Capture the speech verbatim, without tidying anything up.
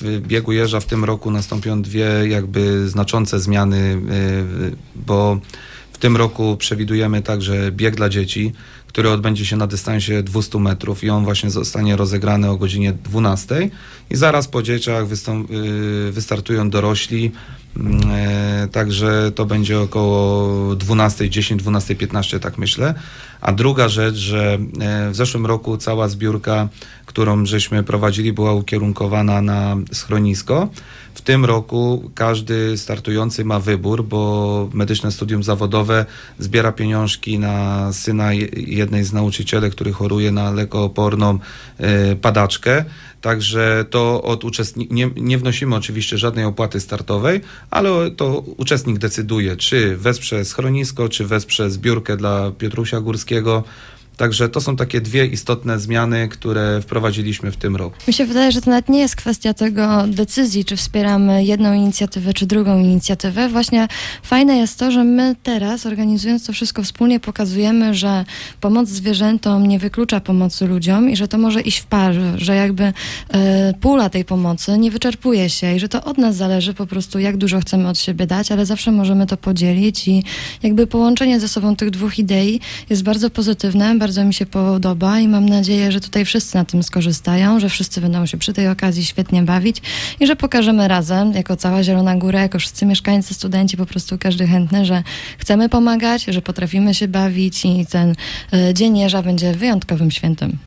w biegu Jeża w tym roku nastąpią dwie jakby znaczące zmiany, bo w tym roku przewidujemy także bieg dla dzieci, który odbędzie się na dystansie dwieście metrów i on właśnie zostanie rozegrany o godzinie dwunastej i zaraz po dzieciach wystąp- wystartują dorośli, także to będzie około dwunasta dziesięć, dwunasta piętnaście, tak myślę. A druga rzecz, że w zeszłym roku cała zbiórka, którą żeśmy prowadzili, była ukierunkowana na schronisko. W tym roku każdy startujący ma wybór, bo Medyczne Studium Zawodowe zbiera pieniążki na syna jednej z nauczycielek, który choruje na lekooporną padaczkę. Także to od uczestników, nie, nie wnosimy oczywiście żadnej opłaty startowej, ale to uczestnik decyduje, czy wesprze schronisko, czy wesprze zbiórkę dla Piotrusia Górskiego. Także to są takie dwie istotne zmiany, które wprowadziliśmy w tym roku. Mi się wydaje, że to nawet nie jest kwestia tego decyzji, czy wspieramy jedną inicjatywę, czy drugą inicjatywę. Właśnie fajne jest to, że my teraz, organizując to wszystko wspólnie, pokazujemy, że pomoc zwierzętom nie wyklucza pomocy ludziom i że to może iść w parze, że jakby e, pula tej pomocy nie wyczerpuje się i że to od nas zależy po prostu, jak dużo chcemy od siebie dać, ale zawsze możemy to podzielić i jakby połączenie ze sobą tych dwóch idei jest bardzo pozytywne, bardzo mi się podoba i mam nadzieję, że tutaj wszyscy na tym skorzystają, że wszyscy będą się przy tej okazji świetnie bawić i że pokażemy razem, jako cała Zielona Góra, jako wszyscy mieszkańcy, studenci, po prostu każdy chętny, że chcemy pomagać, że potrafimy się bawić i ten Dzień Jeża będzie wyjątkowym świętem.